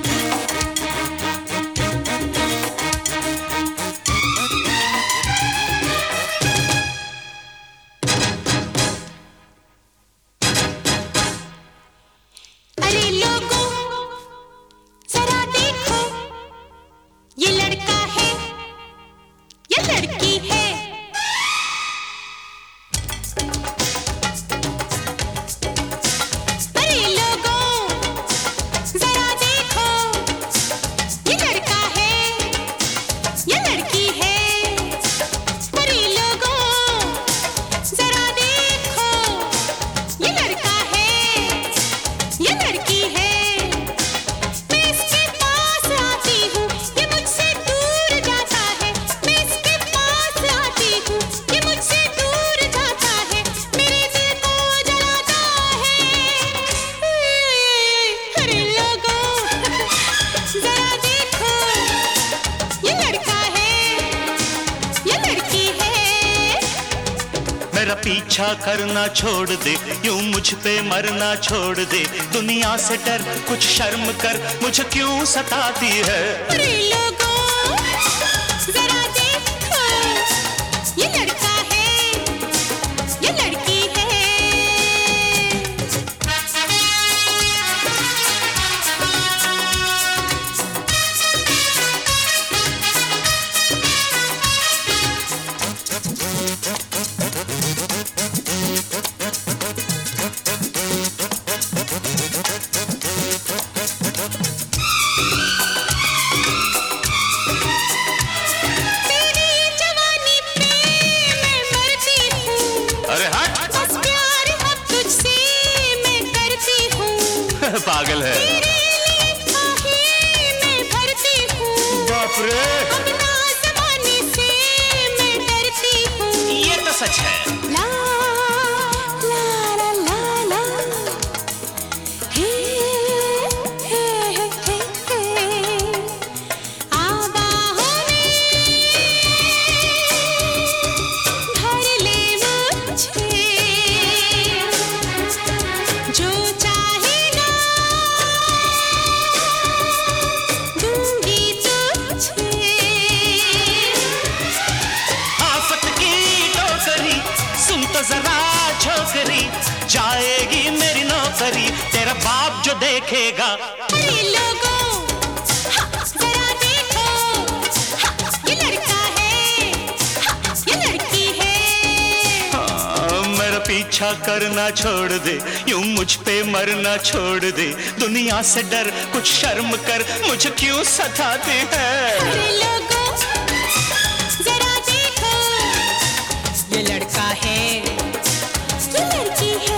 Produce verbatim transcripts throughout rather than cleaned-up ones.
मेरा पीछा करना छोड़ दे, यूं मुझ पे मरना छोड़ दे। दुनिया से डर, कुछ शर्म कर, मुझे क्यों सताती है। अरे लोगों जरा देखो, ये लड़का है, ये लड़की है। पागल है, मैं भरती हूँ। बाप रे, अपना ज़माने से मैं डरती हूँ। ये तो सच है। ला ला ला ला ला, हे हे हे हे, आबाहों में भर ले मुझे, जो चाहेगा दूंगी तुझे। आफत की टोकरी सुन तो जरा छोकरी, जाएगी मेरी नौकरी, तेरा बाप जो देखेगा। अरे लोगों हाँ, जरा देखो, हाँ, ये लड़का है, हाँ, ये लड़की है। हाँ, मेरा पीछा करना छोड़ दे, यूं मुझ पे मरना छोड़ दे। दुनिया से डर, कुछ शर्म कर, मुझे क्यों सताती है। अरे लोगों जरा देखो, ये लड़का है, ये लड़की है।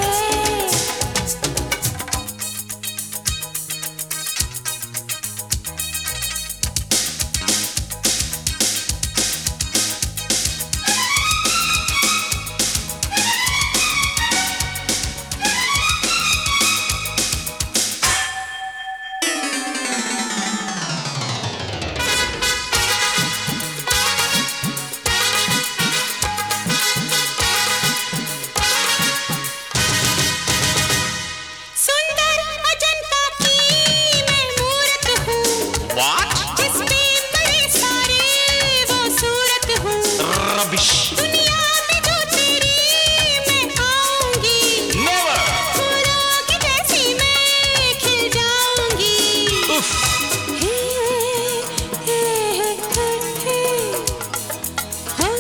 दुनिया में जो तेरी मैं आऊंगी, फूलों की जैसी मैं खिल जाऊंगी। हे हे हे हे, हो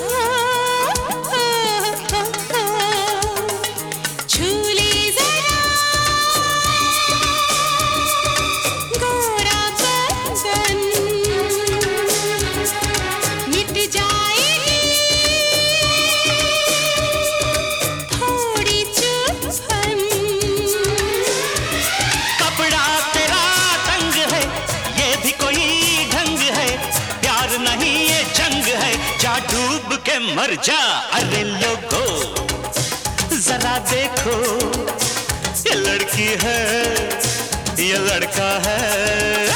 हो हो, छू ले जरा गोरा बदन, मिट जाएगी थोड़ी चुभन। कपड़ा तेरा तंग है, ये भी कोई ढंग है, प्यार नहीं ये जंग है, जा डूब के मर जा। अरे लोगो जरा देखो, ये लड़की है, ये लड़का है।